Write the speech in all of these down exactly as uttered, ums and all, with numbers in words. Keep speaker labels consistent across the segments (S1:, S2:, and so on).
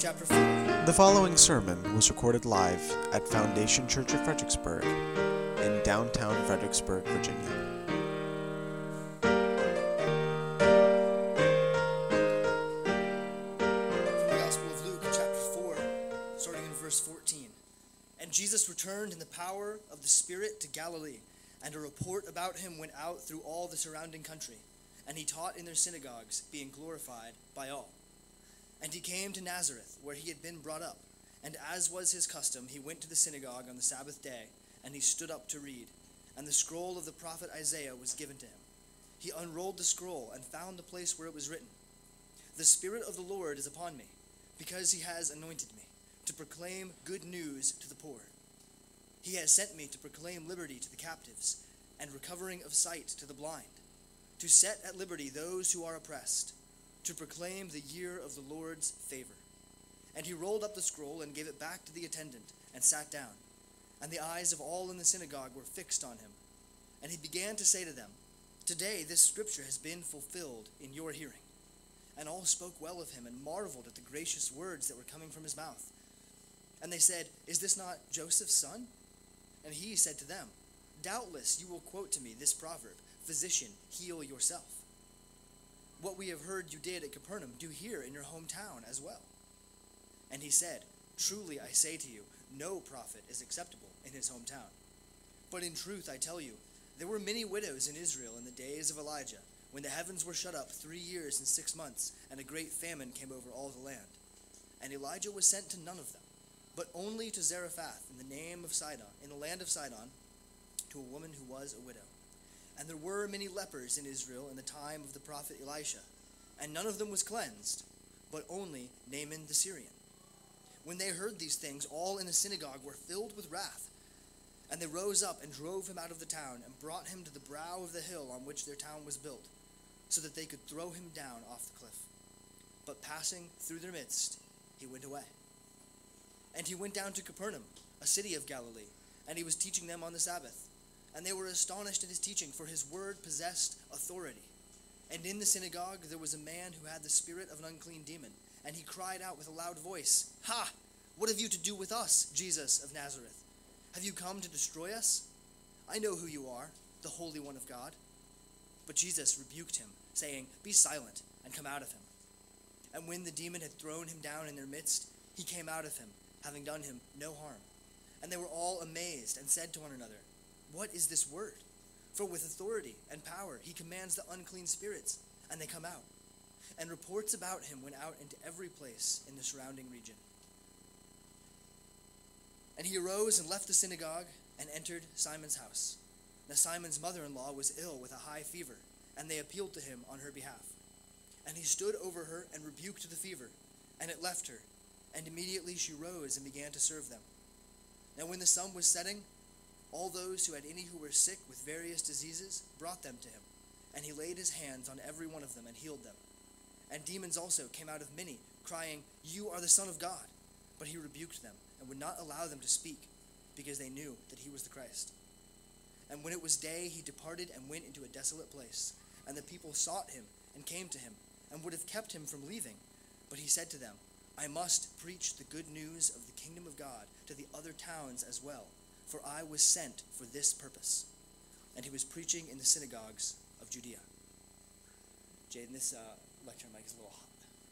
S1: chapter four.
S2: The following sermon was recorded live at Foundation Church of Fredericksburg in downtown Fredericksburg, Virginia.
S1: From the Gospel of Luke, chapter four, starting in verse fourteen. And Jesus returned in the power of the Spirit to Galilee, and a report about him went out through all the surrounding country. And he taught in their synagogues, being glorified by all. And he came to Nazareth, where he had been brought up. And as was his custom, he went to the synagogue on the Sabbath day, and he stood up to read. And the scroll of the prophet Isaiah was given to him. He unrolled the scroll and found the place where it was written, "The Spirit of the Lord is upon me, because he has anointed me, to proclaim good news to the poor. He has sent me to proclaim liberty to the captives, and recovering of sight to the blind, to set at liberty those who are oppressed, to proclaim the year of the Lord's favor." And he rolled up the scroll and gave it back to the attendant and sat down. And the eyes of all in the synagogue were fixed on him. And he began to say to them, "Today this scripture has been fulfilled in your hearing." And all spoke well of him and marveled at the gracious words that were coming from his mouth. And they said, "Is this not Joseph's son?" And he said to them, "Doubtless you will quote to me this proverb, 'Physician, heal yourself.' What we have heard you did at Capernaum, do here in your hometown as well." And he said, "Truly I say to you, no prophet is acceptable in his hometown. But in truth I tell you, there were many widows in Israel in the days of Elijah, when the heavens were shut up three years and six months, and a great famine came over all the land. And Elijah was sent to none of them, but only to Zarephath in the name of Sidon, in the land of Sidon, to a woman who was a widow. And there were many lepers in Israel in the time of the prophet Elisha, and none of them was cleansed, but only Naaman the Syrian. When they heard these things, all in the synagogue were filled with wrath. And they rose up and drove him out of the town, and brought him to the brow of the hill on which their town was built, so that they could throw him down off the cliff. But passing through their midst, he went away. And he went down to Capernaum, a city of Galilee, and he was teaching them on the Sabbath. And they were astonished at his teaching, for his word possessed authority. And in the synagogue there was a man who had the spirit of an unclean demon, and he cried out with a loud voice, "Ha! What have you to do with us, Jesus of Nazareth? Have you come to destroy us? I know who you are, the Holy One of God." But Jesus rebuked him, saying, "Be silent, and come out of him." And when the demon had thrown him down in their midst, he came out of him, having done him no harm. And they were all amazed, and said to one another, "What is this word? For with authority and power he commands the unclean spirits, and they come out." And reports about him went out into every place in the surrounding region. And he arose and left the synagogue and entered Simon's house. Now Simon's mother-in-law was ill with a high fever, and they appealed to him on her behalf. And he stood over her and rebuked the fever, and it left her, and immediately she rose and began to serve them. Now when the sun was setting, all those who had any who were sick with various diseases brought them to him, and he laid his hands on every one of them and healed them. And demons also came out of many, crying, "You are the Son of God." But he rebuked them, and would not allow them to speak, because they knew that he was the Christ. And when it was day, he departed and went into a desolate place. And the people sought him, and came to him, and would have kept him from leaving. But he said to them, "I must preach the good news of the kingdom of God to the other towns as well, for I was sent for this purpose." And he was preaching in the synagogues of Judea. Jaden, this uh, lecture mic is a little hot.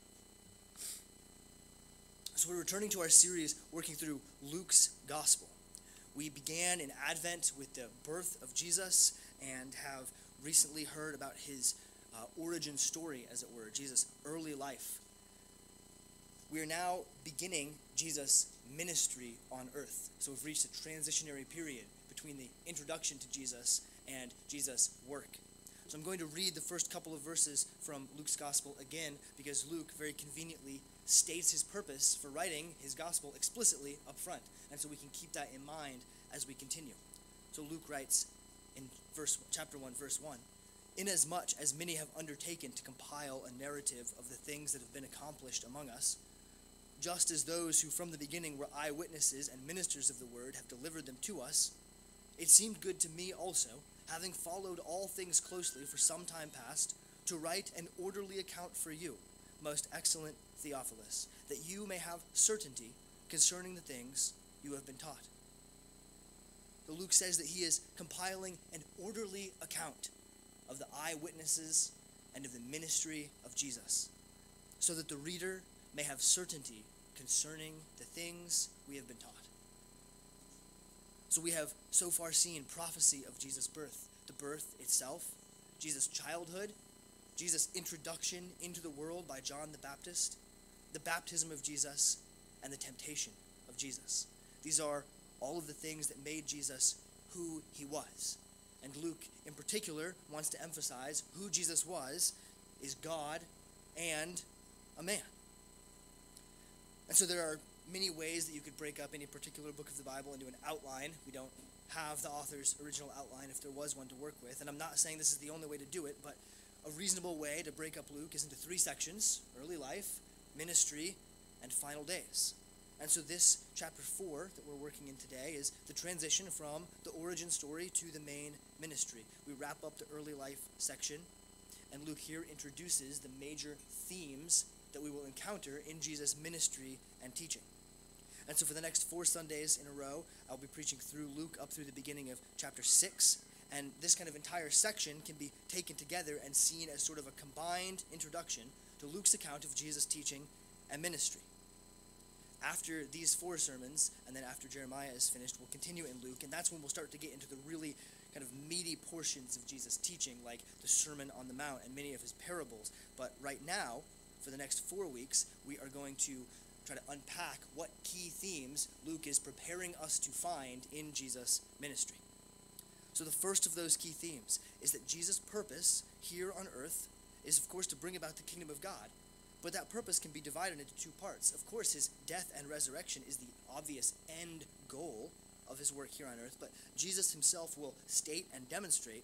S1: So we're returning to our series working through Luke's Gospel. We began in Advent with the birth of Jesus and have recently heard about his uh, origin story, as it were, Jesus' early life. We are now beginning Jesus' ministry on earth. So we've reached a transitionary period between the introduction to Jesus and Jesus' work. So I'm going to read the first couple of verses from Luke's Gospel again, because Luke very conveniently states his purpose for writing his Gospel explicitly up front. And so we can keep that in mind as we continue. So Luke writes in verse chapter one, verse one, "Inasmuch as many have undertaken to compile a narrative of the things that have been accomplished among us, just as those who from the beginning were eyewitnesses and ministers of the word have delivered them to us, it seemed good to me also, having followed all things closely for some time past, to write an orderly account for you, most excellent Theophilus, that you may have certainty concerning the things you have been taught. So Luke says that he is compiling an orderly account of the eyewitnesses and of the ministry of Jesus, so that the reader may have certainty concerning the things we have been taught. So we have so far seen prophecy of Jesus' birth, the birth itself, Jesus' childhood, Jesus' introduction into the world by John the Baptist, the baptism of Jesus, and the temptation of Jesus. These are all of the things that made Jesus who he was. And Luke, in particular, wants to emphasize who Jesus was is God and a man. And so there are many ways that you could break up any particular book of the Bible into an outline. We don't have the author's original outline if there was one to work with. And I'm not saying this is the only way to do it, but a reasonable way to break up Luke is into three sections: early life, ministry, and final days. And so this chapter four that we're working in today is the transition from the origin story to the main ministry. We wrap up the early life section, and Luke here introduces the major themes that we will encounter in Jesus' ministry and teaching. And so for the next four Sundays in a row, I'll be preaching through Luke up through the beginning of chapter six. And this kind of entire section can be taken together and seen as sort of a combined introduction to Luke's account of Jesus' teaching and ministry. After these four sermons, and then after Jeremiah is finished, we'll continue in Luke, and that's when we'll start to get into the really kind of meaty portions of Jesus' teaching, like the Sermon on the Mount and many of his parables. But right now, for the next four weeks, we are going to try to unpack what key themes Luke is preparing us to find in Jesus' ministry. So the first of those key themes is that Jesus' purpose here on earth is, of course, to bring about the kingdom of God. But that purpose can be divided into two parts. Of course, his death and resurrection is the obvious end goal of his work here on earth, but Jesus himself will state and demonstrate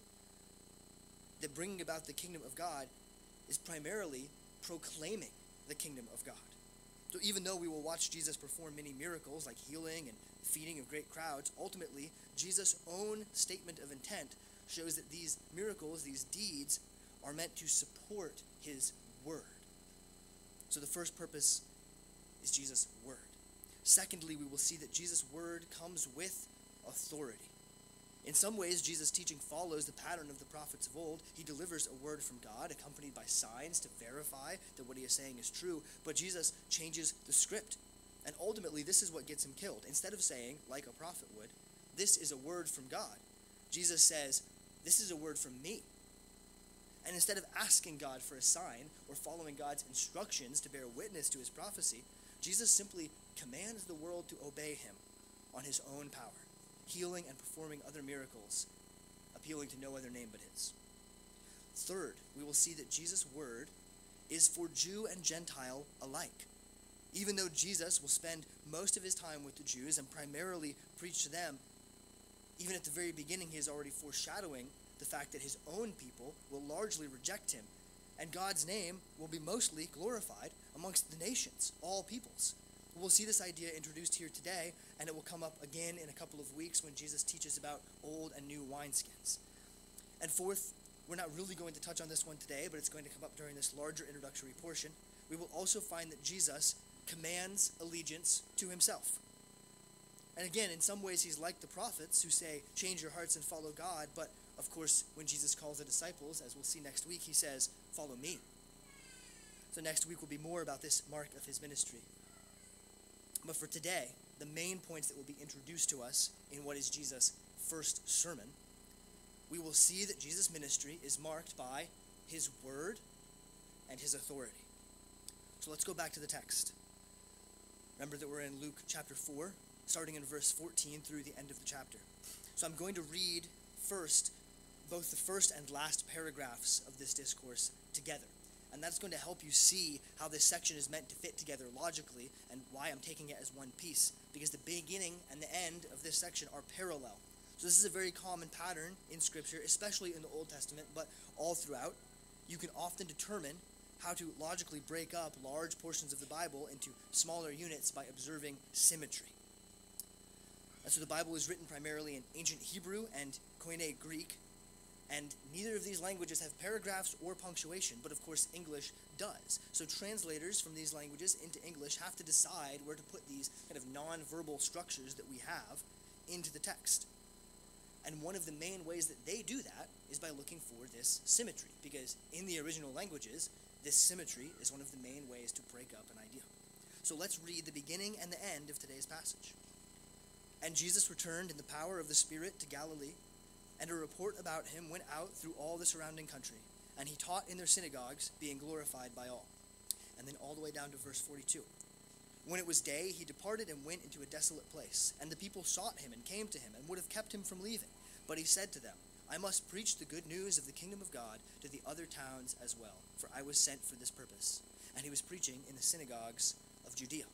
S1: that bringing about the kingdom of God is primarily proclaiming the kingdom of God. So even though we will watch Jesus perform many miracles like healing and feeding of great crowds, ultimately, Jesus' own statement of intent shows that these miracles, these deeds, are meant to support his word. So the first purpose is Jesus' word. Secondly, we will see that Jesus' word comes with authority. In some ways, Jesus' teaching follows the pattern of the prophets of old. He delivers a word from God, accompanied by signs to verify that what he is saying is true. But Jesus changes the script. And ultimately, this is what gets him killed. Instead of saying, like a prophet would, this is a word from God, Jesus says, this is a word from me. And instead of asking God for a sign or following God's instructions to bear witness to his prophecy, Jesus simply commands the world to obey him on his own power, healing and performing other miracles, appealing to no other name but his. Third, we will see that Jesus' word is for Jew and Gentile alike. Even though Jesus will spend most of his time with the Jews and primarily preach to them, even at the very beginning he is already foreshadowing the fact that his own people will largely reject him, and God's name will be mostly glorified amongst the nations, all peoples. We'll see this idea introduced here today, and it will come up again in a couple of weeks when Jesus teaches about old and new wineskins. And fourth, we're not really going to touch on this one today, but it's going to come up during this larger introductory portion. We will also find that Jesus commands allegiance to himself. And again, in some ways, he's like the prophets who say, change your hearts and follow God, but of course, when Jesus calls the disciples, as we'll see next week, he says, follow me. So next week will be more about this mark of his ministry. But for today, the main points that will be introduced to us in what is Jesus' first sermon, we will see that Jesus' ministry is marked by his word and his authority. So let's go back to the text. Remember that we're in Luke chapter four, starting in verse fourteen through the end of the chapter. So I'm going to read first both the first and last paragraphs of this discourse together. And that's going to help you see how this section is meant to fit together logically and why I'm taking it as one piece. Because the beginning and the end of this section are parallel. So this is a very common pattern in Scripture, especially in the Old Testament, but all throughout. You can often determine how to logically break up large portions of the Bible into smaller units by observing symmetry. And so the Bible is written primarily in ancient Hebrew and Koine Greek. And neither of these languages have paragraphs or punctuation, but of course English does. So translators from these languages into English have to decide where to put these kind of non-verbal structures that we have into the text. And one of the main ways that they do that is by looking for this symmetry, because in the original languages, this symmetry is one of the main ways to break up an idea. So let's read the beginning and the end of today's passage. And Jesus returned in the power of the Spirit to Galilee, and a report about him went out through all the surrounding country, and he taught in their synagogues, being glorified by all. And then all the way down to verse forty-two. When it was day, he departed and went into a desolate place, and the people sought him and came to him, and would have kept him from leaving. But he said to them, I must preach the good news of the kingdom of God to the other towns as well, for I was sent for this purpose. And he was preaching in the synagogues of Judea.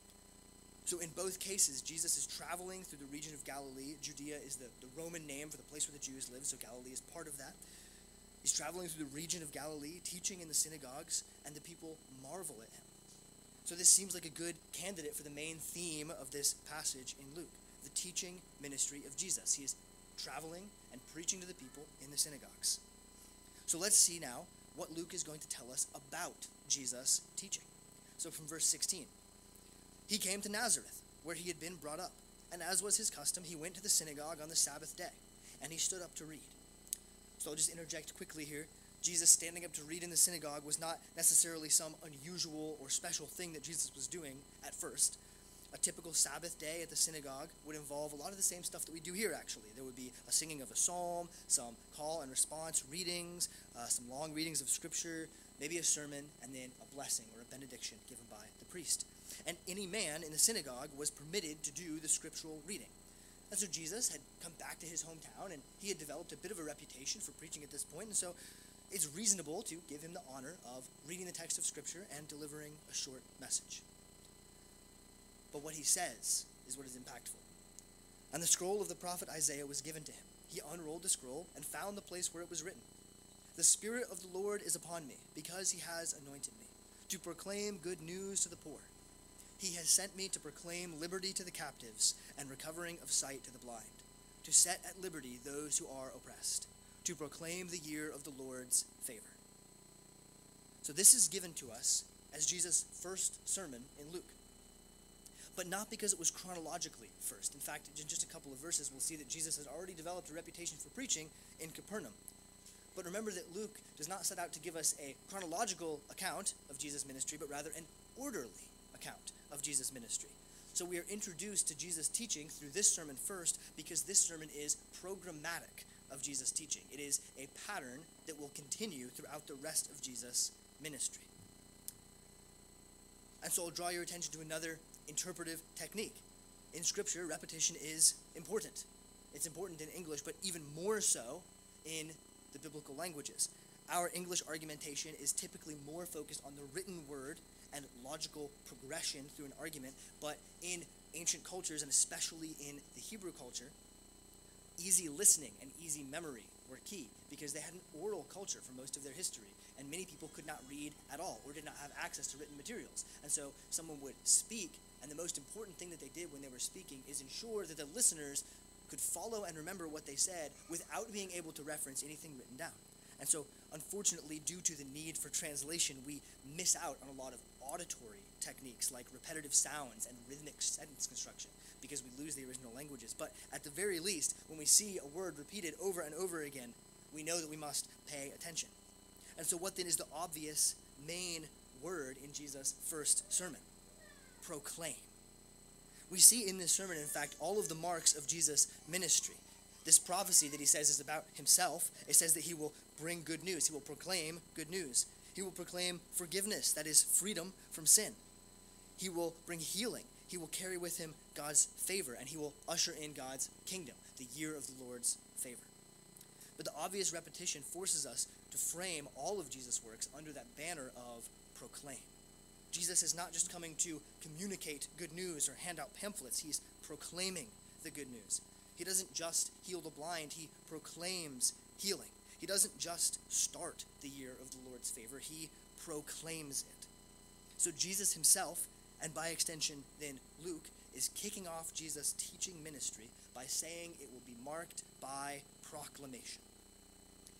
S1: So in both cases, Jesus is traveling through the region of Galilee. Judea is the, the Roman name for the place where the Jews live, so Galilee is part of that. He's traveling through the region of Galilee, teaching in the synagogues, and the people marvel at him. So this seems like a good candidate for the main theme of this passage in Luke, the teaching ministry of Jesus. He is traveling and preaching to the people in the synagogues. So let's see now what Luke is going to tell us about Jesus' teaching. So from verse sixteen. He came to Nazareth, where he had been brought up, and as was his custom, he went to the synagogue on the Sabbath day, and he stood up to read. So I'll just interject quickly here. Jesus standing up to read in the synagogue was not necessarily some unusual or special thing that Jesus was doing at first. A typical Sabbath day at the synagogue would involve a lot of the same stuff that we do here, actually. There would be a singing of a psalm, some call and response readings, uh, some long readings of scripture, maybe a sermon, and then a blessing or a benediction given by the priest. And any man in the synagogue was permitted to do the scriptural reading. And so Jesus had come back to his hometown, and he had developed a bit of a reputation for preaching at this point, and so it's reasonable to give him the honor of reading the text of Scripture and delivering a short message. But what he says is what is impactful. And the scroll of the prophet Isaiah was given to him. He unrolled the scroll and found the place where it was written, The Spirit of the Lord is upon me, because he has anointed me, to proclaim good news to the poor. He has sent me to proclaim liberty to the captives and recovering of sight to the blind, to set at liberty those who are oppressed, to proclaim the year of the Lord's favor. So this is given to us as Jesus' first sermon in Luke. But not because it was chronologically first. In fact, in just a couple of verses, we'll see that Jesus has already developed a reputation for preaching in Capernaum. But remember that Luke does not set out to give us a chronological account of Jesus' ministry, but rather an orderly account of Jesus' ministry. So we are introduced to Jesus' teaching through this sermon first, because this sermon is programmatic of Jesus' teaching. It is a pattern that will continue throughout the rest of Jesus' ministry. And so I'll draw your attention to another interpretive technique. In Scripture, repetition is important. It's important in English, but even more so in the biblical languages. Our English argumentation is typically more focused on the written word and logical progression through an argument, but in ancient cultures, and especially in the Hebrew culture, easy listening and easy memory were key, because they had an oral culture for most of their history, and many people could not read at all or did not have access to written materials. And so someone would speak, and the most important thing that they did when they were speaking is ensure that the listeners could follow and remember what they said without being able to reference anything written down. And so, unfortunately, due to the need for translation, we miss out on a lot of auditory techniques like repetitive sounds and rhythmic sentence construction, because we lose the original languages. But at the very least, when we see a word repeated over and over again, we know that we must pay attention. And so what then is the obvious main word in Jesus' first sermon? Proclaim. We see in this sermon, in fact, all of the marks of Jesus' ministry. This prophecy that he says is about himself. It says that he will bring good news. He will proclaim good news. He will proclaim forgiveness, that is freedom from sin. He will bring healing. He will carry with him God's favor, and he will usher in God's kingdom, the year of the Lord's favor. But the obvious repetition forces us to frame all of Jesus' works under that banner of proclaim. Jesus is not just coming to communicate good news or hand out pamphlets. He's proclaiming the good news. He doesn't just heal the blind. He proclaims healing. He doesn't just start the year of the Lord's favor. He proclaims it. So Jesus himself, and by extension then Luke, is kicking off Jesus' teaching ministry by saying it will be marked by proclamation.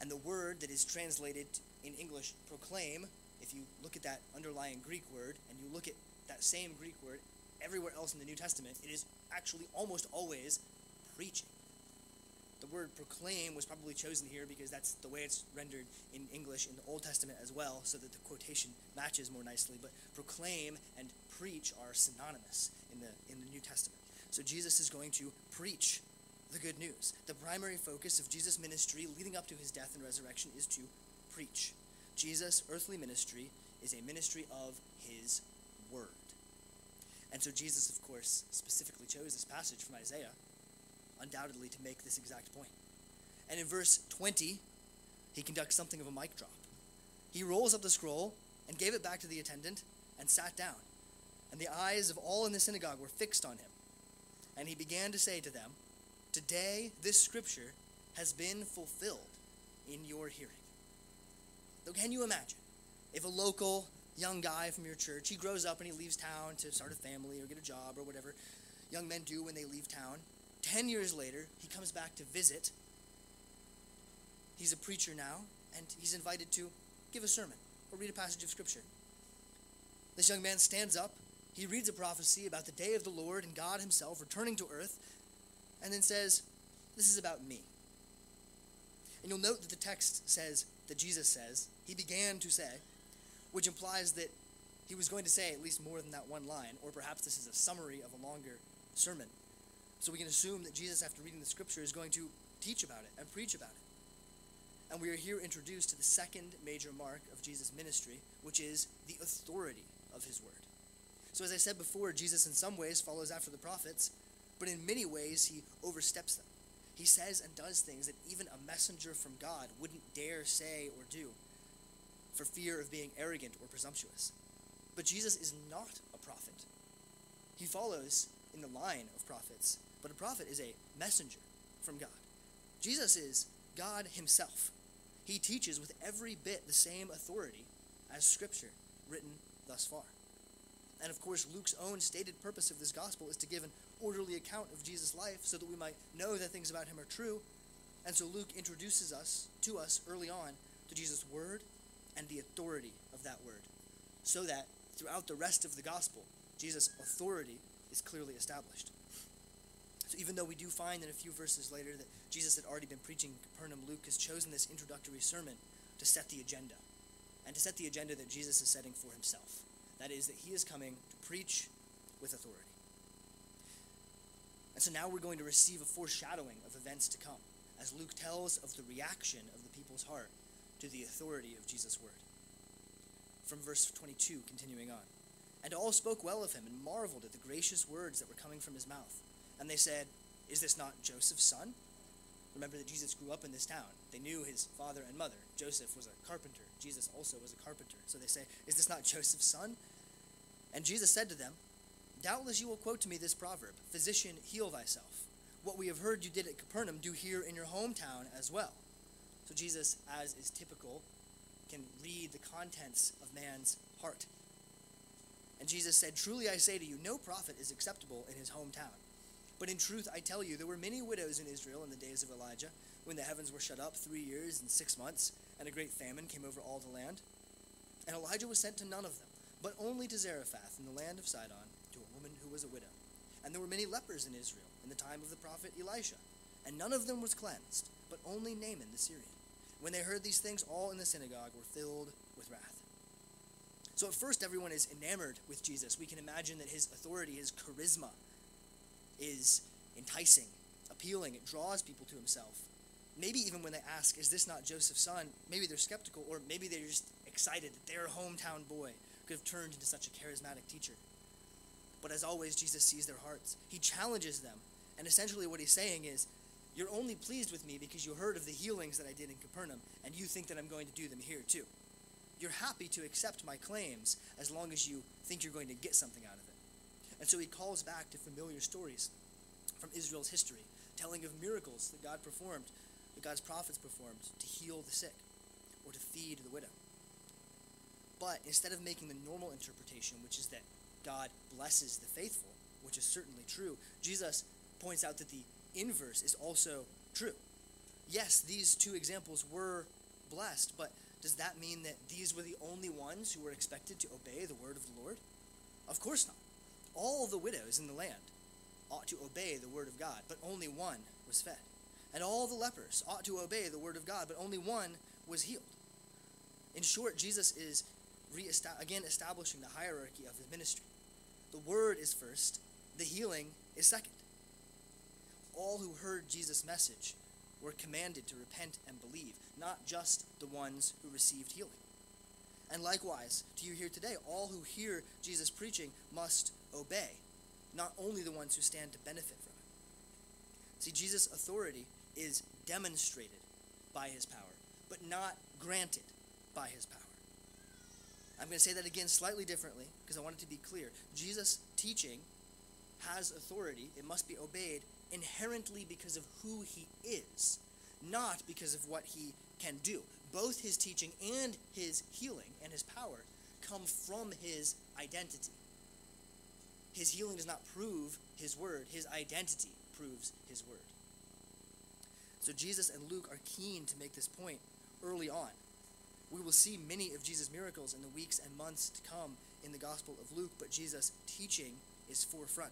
S1: And the word that is translated in English proclaim, if you look at that underlying Greek word and you look at that same Greek word everywhere else in the New Testament, it is actually almost always preaching. The word proclaim was probably chosen here because that's the way it's rendered in English in the Old Testament as well, so that the quotation matches more nicely. But proclaim and preach are synonymous in the in the New Testament. So Jesus is going to preach the good news. The primary focus of Jesus' ministry leading up to his death and resurrection is to preach. Jesus' earthly ministry is a ministry of his word. And so Jesus, of course, specifically chose this passage from Isaiah, undoubtedly to make this exact point. And in verse twenty, he conducts something of a mic drop. He rolls up the scroll and gave it back to the attendant and sat down. And the eyes of all in the synagogue were fixed on him. And he began to say to them, "Today this scripture has been fulfilled in your hearing." So can you imagine if a local young guy from your church, he grows up and he leaves town to start a family or get a job or whatever young men do when they leave town. Ten years later, he comes back to visit. He's a preacher now, and he's invited to give a sermon or read a passage of scripture. This young man stands up. He reads a prophecy about the day of the Lord and God himself returning to earth, and then says, "This is about me." And you'll note that the text says, that Jesus says, he began to say, which implies that he was going to say at least more than that one line, or perhaps this is a summary of a longer sermon. So we can assume that Jesus, after reading the scripture, is going to teach about it and preach about it. And we are here introduced to the second major mark of Jesus' ministry, which is the authority of his word. So as I said before, Jesus in some ways follows after the prophets, but in many ways he oversteps them. He says and does things that even a messenger from God wouldn't dare say or do for fear of being arrogant or presumptuous. But Jesus is not a prophet. He follows in the line of prophets, but a prophet is a messenger from God. Jesus is God himself. He teaches with every bit the same authority as scripture written thus far. And of course, Luke's own stated purpose of this gospel is to give an orderly account of Jesus' life so that we might know that things about him are true. And so Luke introduces us to us early on to Jesus' word and the authority of that word, so that throughout the rest of the gospel, Jesus' authority is clearly established. So even though we do find in a few verses later that Jesus had already been preaching in Capernaum, Luke has chosen this introductory sermon to set the agenda, and to set the agenda that Jesus is setting for himself. That is, that he is coming to preach with authority. And so now we're going to receive a foreshadowing of events to come, as Luke tells of the reaction of the people's heart to the authority of Jesus' word. From verse twenty-two, continuing on. And all spoke well of him and marveled at the gracious words that were coming from his mouth. And they said, "Is this not Joseph's son?" Remember that Jesus grew up in this town. They knew his father and mother. Joseph was a carpenter. Jesus also was a carpenter. So they say, "Is this not Joseph's son?" And Jesus said to them, "Doubtless you will quote to me this proverb, 'Physician, heal thyself. What we have heard you did at Capernaum, do here in your hometown as well.'" So Jesus, as is typical, can read the contents of man's heart. And Jesus said, "Truly I say to you, no prophet is acceptable in his hometown. But in truth I tell you, there were many widows in Israel in the days of Elijah, when the heavens were shut up three years and six months, and a great famine came over all the land. And Elijah was sent to none of them, but only to Zarephath in the land of Sidon, to a woman who was a widow. And there were many lepers in Israel in the time of the prophet Elisha, and none of them was cleansed, but only Naaman the Syrian. When they heard these things, all in the synagogue were filled with wrath." So at first everyone is enamored with Jesus. We can imagine that his authority, his charisma, is enticing, appealing. It draws people to himself. Maybe even when they ask, "Is this not Joseph's son?" maybe they're skeptical, or maybe they're just excited that their hometown boy could have turned into such a charismatic teacher. But as always, Jesus sees their hearts. He challenges them, and essentially what he's saying is, "You're only pleased with me because you heard of the healings that I did in Capernaum, and you think that I'm going to do them here too. You're happy to accept my claims as long as you think you're going to get something out of it." And so he calls back to familiar stories from Israel's history, telling of miracles that God performed, that God's prophets performed to heal the sick or to feed the widow. But instead of making the normal interpretation, which is that God blesses the faithful, which is certainly true, Jesus points out that the inverse is also true. yes, these two examples were blessed, but does that mean that these were the only ones who were expected to obey the word of the Lord? Of course not. All the widows in the land ought to obey the word of God, but only one was fed. And all the lepers ought to obey the word of God, but only one was healed. In short, Jesus is re again establishing the hierarchy of his ministry. The word is first, the healing is second. All who heard Jesus' message were commanded to repent and believe, not just the ones who received healing. And likewise, to you here today, all who hear Jesus preaching must obey, not only the ones who stand to benefit from it. See, Jesus' authority is demonstrated by his power, but not granted by his power. I'm going to say that again slightly differently because I want it to be clear. Jesus' teaching has authority. It must be obeyed inherently because of who he is, not because of what he can do. Both his teaching and his healing and his power come from his identity. His healing does not prove his word. His identity proves his word. So Jesus and Luke are keen to make this point early on. We will see many of Jesus' miracles in the weeks and months to come in the Gospel of Luke, but Jesus' teaching is forefront.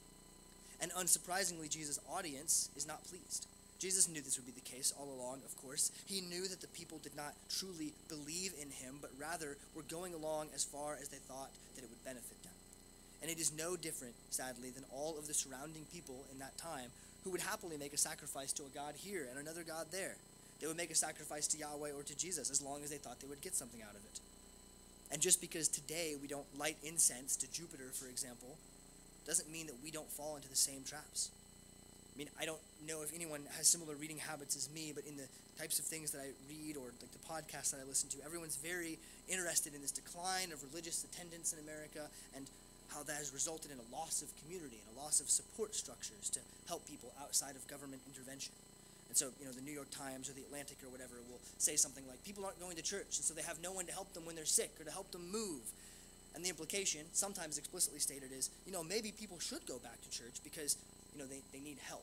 S1: And unsurprisingly, Jesus' audience is not pleased. Jesus knew this would be the case all along, of course. He knew that the people did not truly believe in him, but rather were going along as far as they thought that it would benefit them. And it is no different, sadly, than all of the surrounding people in that time who would happily make a sacrifice to a god here and another god there. They would make a sacrifice to Yahweh or to Jesus as long as they thought they would get something out of it. And just because today we don't light incense to Jupiter, for example, doesn't mean that we don't fall into the same traps. I mean, I don't know if anyone has similar reading habits as me, but in the types of things that I read or like the podcasts that I listen to, everyone's very interested in this decline of religious attendance in America and how that has resulted in a loss of community and a loss of support structures to help people outside of government intervention. And so, you know, the New York Times or the Atlantic or whatever will say something like, people aren't going to church, and so they have no one to help them when they're sick or to help them move. And the implication, sometimes explicitly stated, is, you know, maybe people should go back to church because, you know, they, they need help.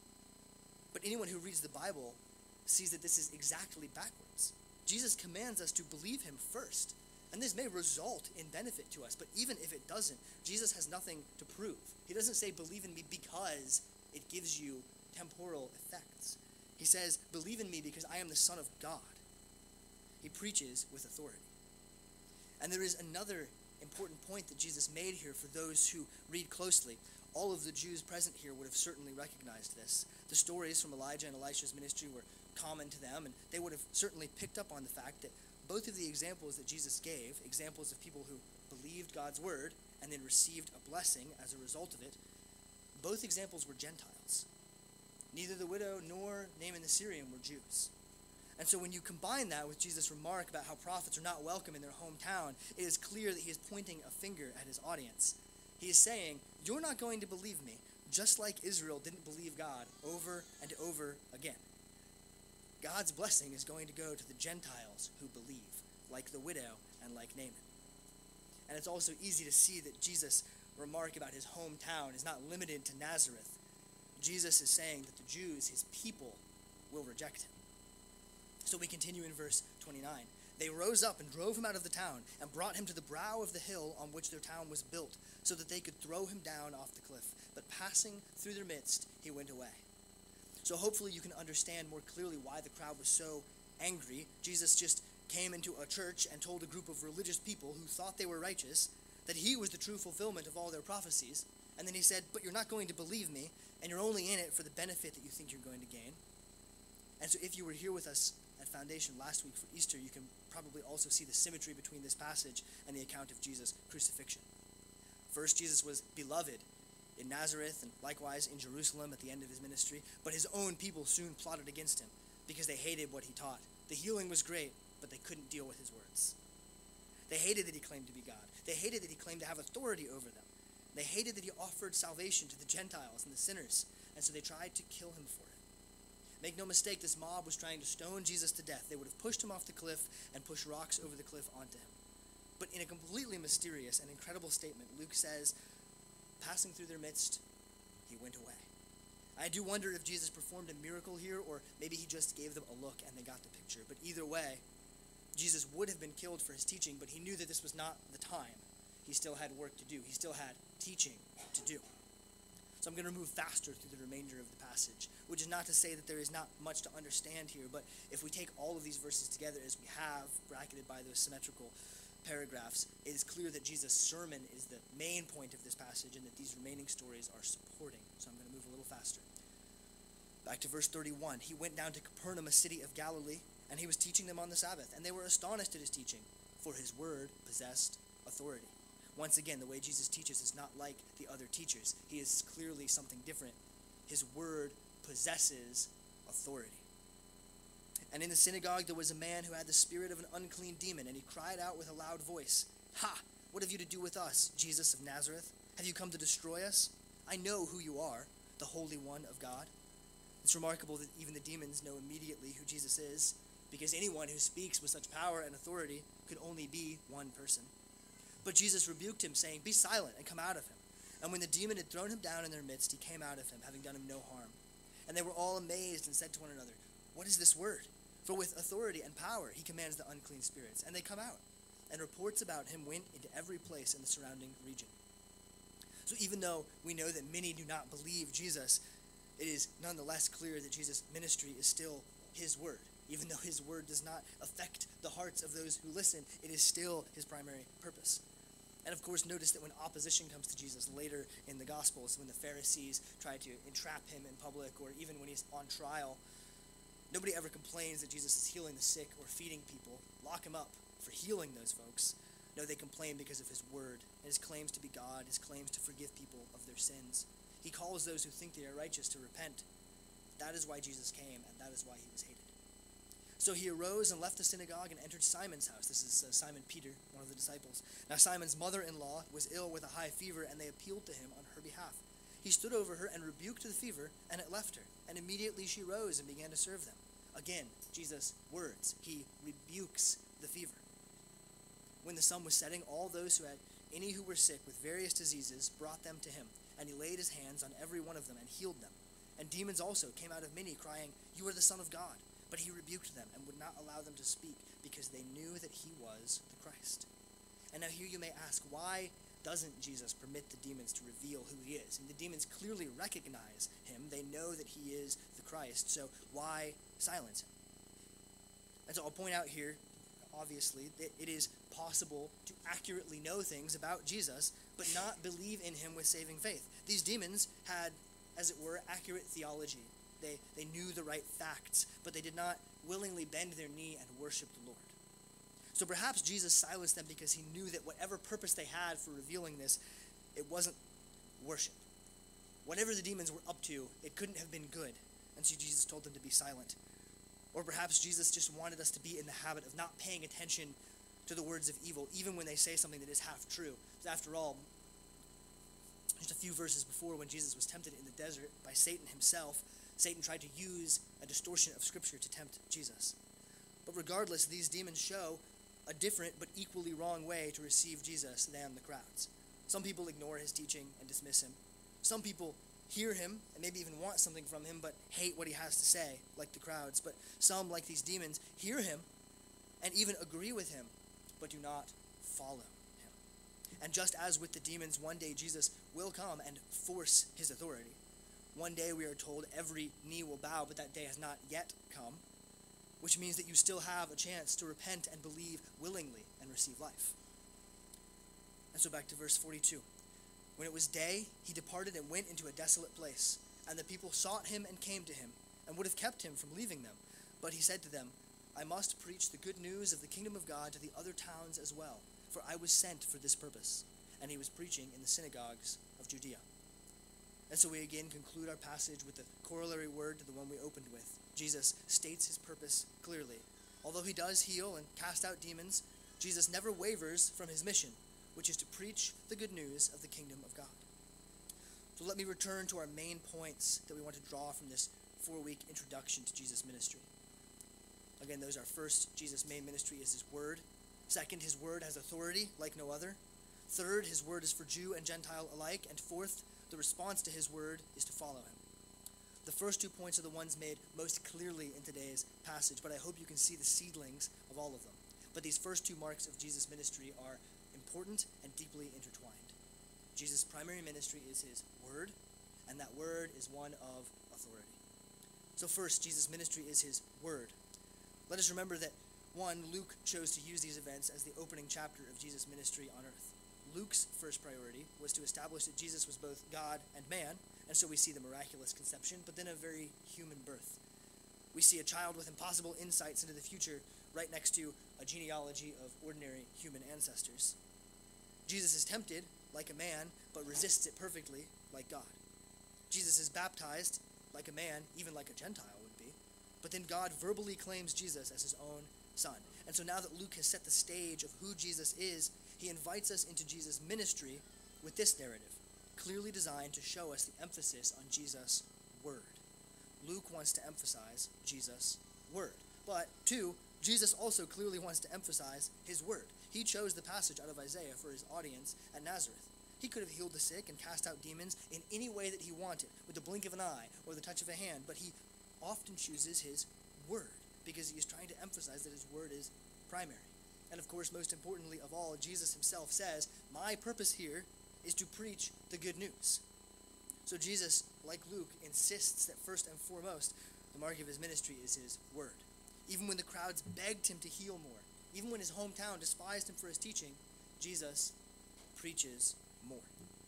S1: But anyone who reads the Bible sees that this is exactly backwards. Jesus commands us to believe him first. And this may result in benefit to us, but even if it doesn't, Jesus has nothing to prove. He doesn't say, believe in me because it gives you temporal effects. He says, believe in me because I am the Son of God. He preaches with authority. And there is another important point that Jesus made here for those who read closely. All of the Jews present here would have certainly recognized this. The stories from Elijah and Elisha's ministry were common to them, and they would have certainly picked up on the fact that both of the examples that Jesus gave, examples of people who believed God's word and then received a blessing as a result of it, both examples were Gentiles. Neither the widow nor Naaman the Syrian were Jews. And so when you combine that with Jesus' remark about how prophets are not welcome in their hometown, it is clear that he is pointing a finger at his audience. He is saying, you're not going to believe me, just like Israel didn't believe God over and over again. God's blessing is going to go to the Gentiles who believe, like the widow and like Naaman. And it's also easy to see that Jesus' remark about his hometown is not limited to Nazareth. Jesus is saying that the Jews, his people, will reject him. So we continue in verse twenty-nine. They rose up and drove him out of the town and brought him to the brow of the hill on which their town was built, so that they could throw him down off the cliff. But passing through their midst, he went away. So hopefully you can understand more clearly why the crowd was so angry. Jesus just came into a church and told a group of religious people who thought they were righteous that he was the true fulfillment of all their prophecies. And then he said, but you're not going to believe me, and you're only in it for the benefit that you think you're going to gain. And so if you were here with us at Foundation last week for Easter, you can probably also see the symmetry between this passage and the account of Jesus' crucifixion. First, Jesus was beloved in Nazareth and likewise in Jerusalem at the end of his ministry, but his own people soon plotted against him because they hated what he taught. The healing was great, but they couldn't deal with his words. They hated that he claimed to be God. They hated that he claimed to have authority over them. They hated that he offered salvation to the Gentiles and the sinners, and so they tried to kill him for it. Make no mistake, this mob was trying to stone Jesus to death. They would have pushed him off the cliff and pushed rocks over the cliff onto him. But in a completely mysterious and incredible statement, Luke says, passing through their midst, he went away. I do wonder if Jesus performed a miracle here, or maybe he just gave them a look and they got the picture. But either way, Jesus would have been killed for his teaching, but he knew that this was not the time. He still had work to do. He still had teaching to do. So I'm going to move faster through the remainder of the passage, which is not to say that there is not much to understand here, but if we take all of these verses together as we have, bracketed by those symmetrical paragraphs, it is clear that Jesus' sermon is the main point of this passage and that these remaining stories are supporting. So I'm going to move a little faster. Back to verse thirty-one. He went down to Capernaum, a city of Galilee, and he was teaching them on the Sabbath, and they were astonished at his teaching, for his word possessed authority. Once again, the way Jesus teaches is not like the other teachers. He is clearly something different. His word possesses authority. And in the synagogue there was a man who had the spirit of an unclean demon, and he cried out with a loud voice, "Ha! What have you to do with us, Jesus of Nazareth? Have you come to destroy us? I know who you are, the Holy One of God." It's remarkable that even the demons know immediately who Jesus is, because anyone who speaks with such power and authority could only be one person. But Jesus rebuked him, saying, "Be silent and come out of him." And when the demon had thrown him down in their midst, he came out of him, having done him no harm. And they were all amazed and said to one another, "What is this word? For with authority and power he commands the unclean spirits, and they come out." And reports about him went into every place in the surrounding region. So even though we know that many do not believe Jesus, it is nonetheless clear that Jesus' ministry is still his word. Even though his word does not affect the hearts of those who listen, it is still his primary purpose. And of course, notice that when opposition comes to Jesus later in the Gospels, when the Pharisees try to entrap him in public, or even when he's on trial, nobody ever complains that Jesus is healing the sick or feeding people. Lock him up for healing those folks. No, they complain because of his word, and his claims to be God, his claims to forgive people of their sins. He calls those who think they are righteous to repent. That is why Jesus came, and that is why he was hated. So he arose and left the synagogue and entered Simon's house. This is uh, Simon Peter, one of the disciples. Now Simon's mother-in-law was ill with a high fever, and they appealed to him on her behalf. He stood over her and rebuked the fever, and it left her. And immediately she rose and began to serve them. Again, Jesus' words. He rebukes the fever. When the sun was setting, all those who had any who were sick with various diseases brought them to him, and he laid his hands on every one of them and healed them. And demons also came out of many, crying, "You are the Son of God." But he rebuked them and would not allow them to speak, because they knew that he was the Christ. And now here you may ask, why doesn't Jesus permit the demons to reveal who he is? And the demons clearly recognize him. They know that he is the Christ, so why silence him? And so I'll point out here, obviously, that it is possible to accurately know things about Jesus, but not believe in him with saving faith. These demons had, as it were, accurate theology. They, they knew the right facts, but they did not willingly bend their knee and worship the Lord. So perhaps Jesus silenced them because he knew that whatever purpose they had for revealing this, it wasn't worship. Whatever the demons were up to, it couldn't have been good, and so Jesus told them to be silent. Or perhaps Jesus just wanted us to be in the habit of not paying attention to the words of evil, even when they say something that is half true. Because after all, just a few verses before, when Jesus was tempted in the desert by Satan himself, Satan tried to use a distortion of Scripture to tempt Jesus. But regardless, these demons show a different but equally wrong way to receive Jesus than the crowds. Some people ignore his teaching and dismiss him. Some people hear him and maybe even want something from him but hate what he has to say, like the crowds. But some, like these demons, hear him and even agree with him but do not follow him. And just as with the demons, one day Jesus will come and force his authority. One day we are told every knee will bow, but that day has not yet come, which means that you still have a chance to repent and believe willingly and receive life. And so back to verse forty-two. When it was day, he departed and went into a desolate place, and the people sought him and came to him, and would have kept him from leaving them. But he said to them, "I must preach the good news of the kingdom of God to the other towns as well, for I was sent for this purpose." And he was preaching in the synagogues of Judea. And so we again conclude our passage with the corollary word to the one we opened with. Jesus states his purpose clearly. Although he does heal and cast out demons, Jesus never wavers from his mission, which is to preach the good news of the kingdom of God. So let me return to our main points that we want to draw from this four-week introduction to Jesus' ministry. Again, those are: first, Jesus' main ministry is his word. Second, his word has authority like no other. Third, his word is for Jew and Gentile alike. And fourth, the response to his word is to follow him. The first two points are the ones made most clearly in today's passage, but I hope you can see the seedlings of all of them. But these first two marks of Jesus' ministry are important and deeply intertwined. Jesus' primary ministry is his word, and that word is one of authority. So first, Jesus' ministry is his word. Let us remember that, one, Luke chose to use these events as the opening chapter of Jesus' ministry on earth. Luke's first priority was to establish that Jesus was both God and man, and so we see the miraculous conception, but then a very human birth. We see a child with impossible insights into the future right next to a genealogy of ordinary human ancestors. Jesus is tempted like a man, but resists it perfectly like God. Jesus is baptized like a man, even like a Gentile would be, but then God verbally claims Jesus as his own son. And so now that Luke has set the stage of who Jesus is, he invites us into Jesus' ministry with this narrative, clearly designed to show us the emphasis on Jesus' word. Luke wants to emphasize Jesus' word. But, two, Jesus also clearly wants to emphasize his word. He chose the passage out of Isaiah for his audience at Nazareth. He could have healed the sick and cast out demons in any way that he wanted, with the blink of an eye or the touch of a hand, but he often chooses his word because he is trying to emphasize that his word is primary. And of course, most importantly of all, Jesus himself says, my purpose here is to preach the good news. So Jesus, like Luke, insists that first and foremost, the mark of his ministry is his word. Even when the crowds begged him to heal more, even when his hometown despised him for his teaching, Jesus preaches more.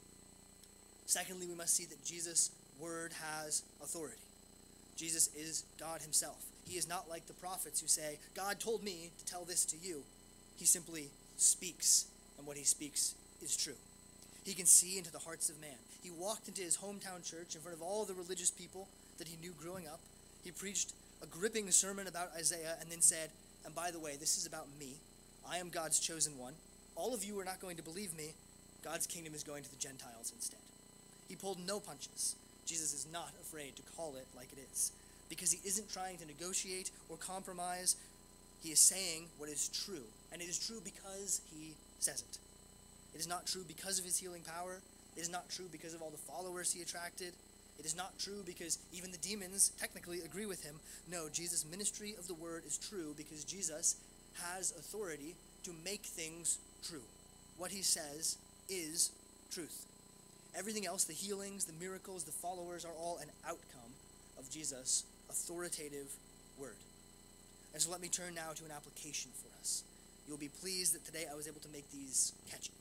S1: Secondly, we must see that Jesus' word has authority. Jesus is God himself. He is not like the prophets who say, God told me to tell this to you. He simply speaks, and what he speaks is true. He can see into the hearts of man. He walked into his hometown church in front of all the religious people that he knew growing up. He preached a gripping sermon about Isaiah and then said, and by the way, this is about me. I am God's chosen one. All of you are not going to believe me. God's kingdom is going to the Gentiles instead. He pulled no punches. Jesus is not afraid to call it like it is, because he isn't trying to negotiate or compromise. He is saying what is true, and it is true because he says it. It is not true because of his healing power. It is not true because of all the followers he attracted. It is not true because even the demons technically agree with him. No, Jesus' ministry of the word is true because Jesus has authority to make things true. What he says is truth. Everything else, the healings, the miracles, the followers, are all an outcome of Jesus' authoritative word. And so let me turn now to an application for us. You'll be pleased that today I was able to make these catchy.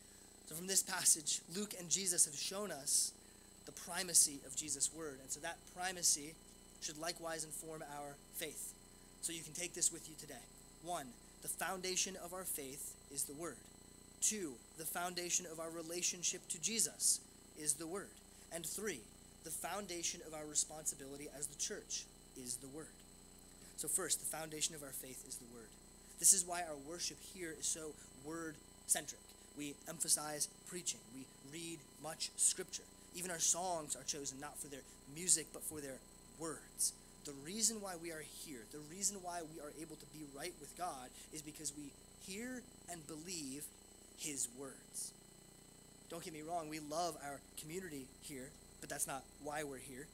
S1: So from this passage, Luke and Jesus have shown us the primacy of Jesus' word. And so that primacy should likewise inform our faith. So you can take this with you today. One, the foundation of our faith is the word. Two, the foundation of our relationship to Jesus is the word. And three, the foundation of our responsibility as the church is the word. So first, the foundation of our faith is the word. This is why our worship here is so word-centric. We emphasize preaching. We read much scripture. Even our songs are chosen not for their music, but for their words. The reason why we are here, the reason why we are able to be right with God, is because we hear and believe his words. Don't get me wrong, we love our community here, but that's not why we're here.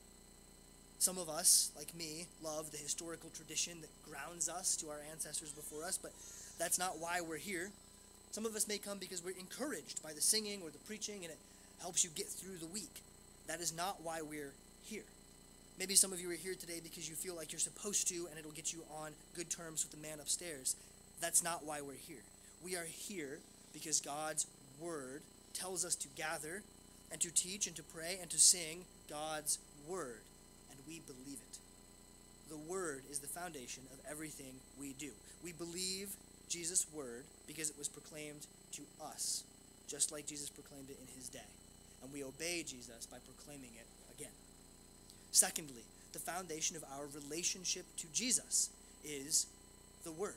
S1: Some of us, like me, love the historical tradition that grounds us to our ancestors before us, but that's not why we're here. Some of us may come because we're encouraged by the singing or the preaching, and it helps you get through the week. That is not why we're here. Maybe some of you are here today because you feel like you're supposed to, and it'll get you on good terms with the man upstairs. That's not why we're here. We are here because God's word tells us to gather and to teach and to pray and to sing God's word, and we believe it. The word is the foundation of everything we do. We believe Jesus' word because it was proclaimed to us, just like Jesus proclaimed it in his day. And we obey Jesus by proclaiming it again. Secondly, the foundation of our relationship to Jesus is the word.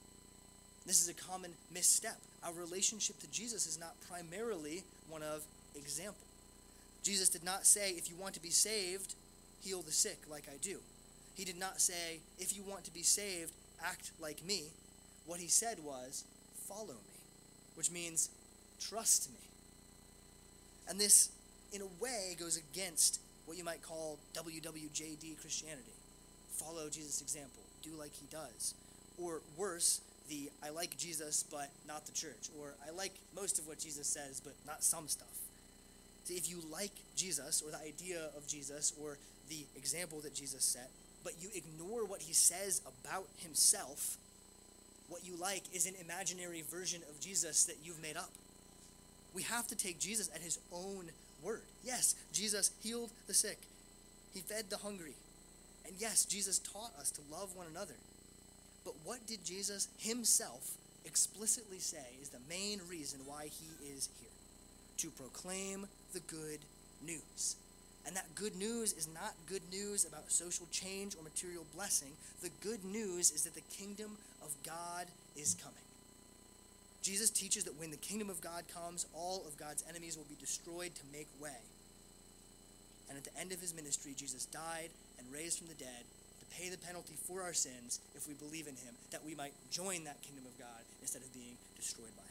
S1: This is a common misstep. Our relationship to Jesus is not primarily one of example. Jesus did not say, if you want to be saved, heal the sick like I do. He did not say, if you want to be saved, act like me. What he said was, follow me, which means trust me. And this, in a way, goes against what you might call W W J D Christianity. Follow Jesus' example. Do like he does. Or worse, the I like Jesus but not the church. Or I like most of what Jesus says but not some stuff. See, if you like Jesus or the idea of Jesus or the example that Jesus set, but you ignore what he says about himself, what you like is an imaginary version of Jesus that you've made up. We have to take Jesus at his own word. Yes, Jesus healed the sick. He fed the hungry. And yes, Jesus taught us to love one another. But what did Jesus himself explicitly say is the main reason why he is here? To proclaim the good news. And that good news is not good news about social change or material blessing. The good news is that the kingdom of God is coming. Jesus teaches that when the kingdom of God comes, all of God's enemies will be destroyed to make way. And at the end of his ministry, Jesus died and raised from the dead to pay the penalty for our sins if we believe in him, that we might join that kingdom of God instead of being destroyed by him.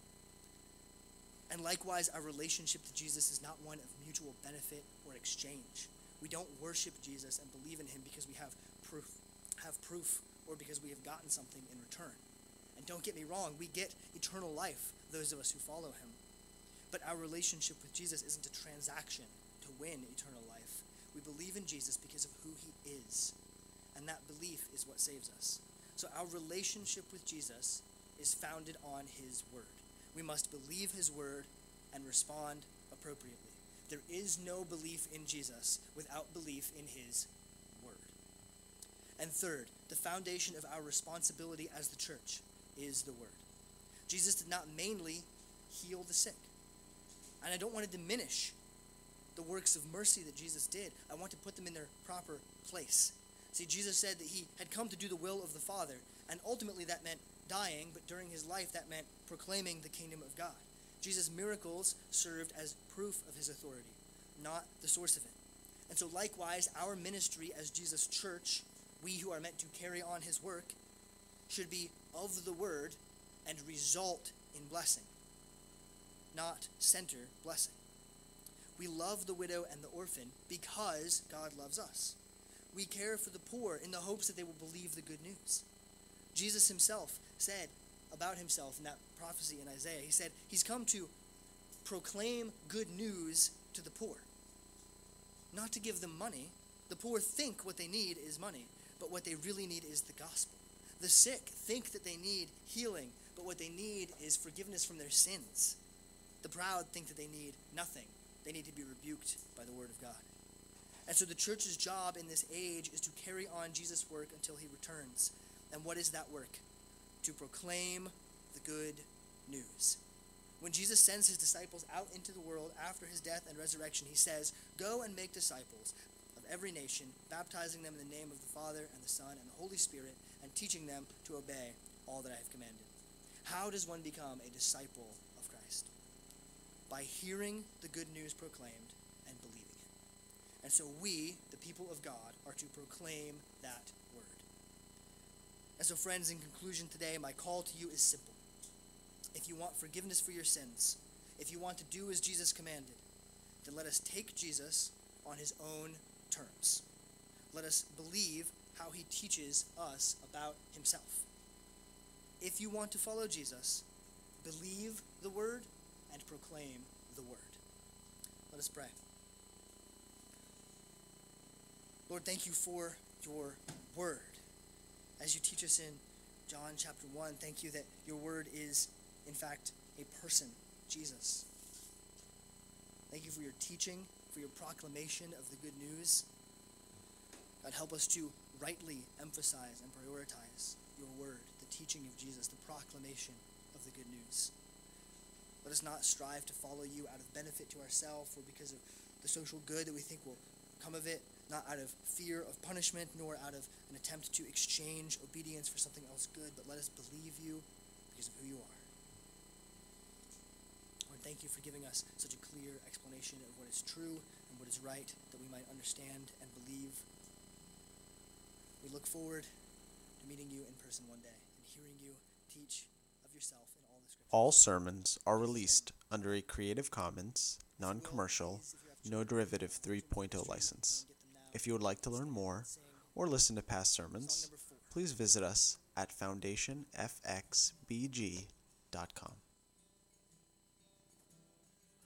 S1: And likewise, our relationship to Jesus is not one of mutual benefit or exchange. We don't worship Jesus and believe in him because we have proof, have proof, or because we have gotten something in return. And don't get me wrong, we get eternal life, those of us who follow him. But our relationship with Jesus isn't a transaction to win eternal life. We believe in Jesus because of who he is. And that belief is what saves us. So our relationship with Jesus is founded on his word. We must believe his word and respond appropriately. There is no belief in Jesus without belief in his word. And third, the foundation of our responsibility as the church is the word. Jesus did not mainly heal the sick. And I don't want to diminish the works of mercy that Jesus did. I want to put them in their proper place. See, Jesus said that he had come to do the will of the Father, and ultimately that meant dying, but during his life that meant proclaiming the kingdom of God. Jesus' miracles served as proof of his authority, not the source of it. And so likewise, our ministry as Jesus' church, we who are meant to carry on his work, should be of the word and result in blessing, not center blessing. We love the widow and the orphan because God loves us. We care for the poor in the hopes that they will believe the good news. Jesus himself said about himself in that prophecy in Isaiah, he said he's come to proclaim good news to the poor, not to give them money. The poor think what they need is money, but what they really need is the gospel. The sick think that they need healing, but what they need is forgiveness from their sins. The proud think that they need nothing. They need to be rebuked by the word of God. And so the church's job in this age is to carry on Jesus' work until he returns. And what is that work? To proclaim the good news. When Jesus sends his disciples out into the world after his death and resurrection, he says, "Go and make disciples of every nation, baptizing them in the name of the Father and the Son and the Holy Spirit, and teaching them to obey all that I have commanded." How does one become a disciple of Christ? By hearing the good news proclaimed and believing it. And so we, the people of God, are to proclaim that word. And so friends, in conclusion today, my call to you is simple. If you want forgiveness for your sins, if you want to do as Jesus commanded, then let us take Jesus on his own terms. Let us believe how he teaches us about himself. If you want to follow Jesus, believe the word and proclaim the word. Let us pray. Lord, thank you for your word. As you teach us in John chapter one, thank you that your word is, in fact, a person, Jesus. Thank you for your teaching, for your proclamation of the good news. God, help us to rightly emphasize and prioritize your word, the teaching of Jesus, the proclamation of the good news. Let us not strive to follow you out of benefit to ourselves or because of the social good that we think will come of it, not out of fear of punishment, nor out of an attempt to exchange obedience for something else good, but let us believe you because of who you are. Lord, thank you for giving us such a clear explanation of what is true and what is right, that we might understand and believe. We look forward to meeting you in person one day and hearing you teach of yourself in all the scriptures.
S2: All sermons are released under a Creative Commons, non-commercial, no derivative three point oh license. If you would like to learn more or listen to past sermons, please visit us at foundation f x b g dot com.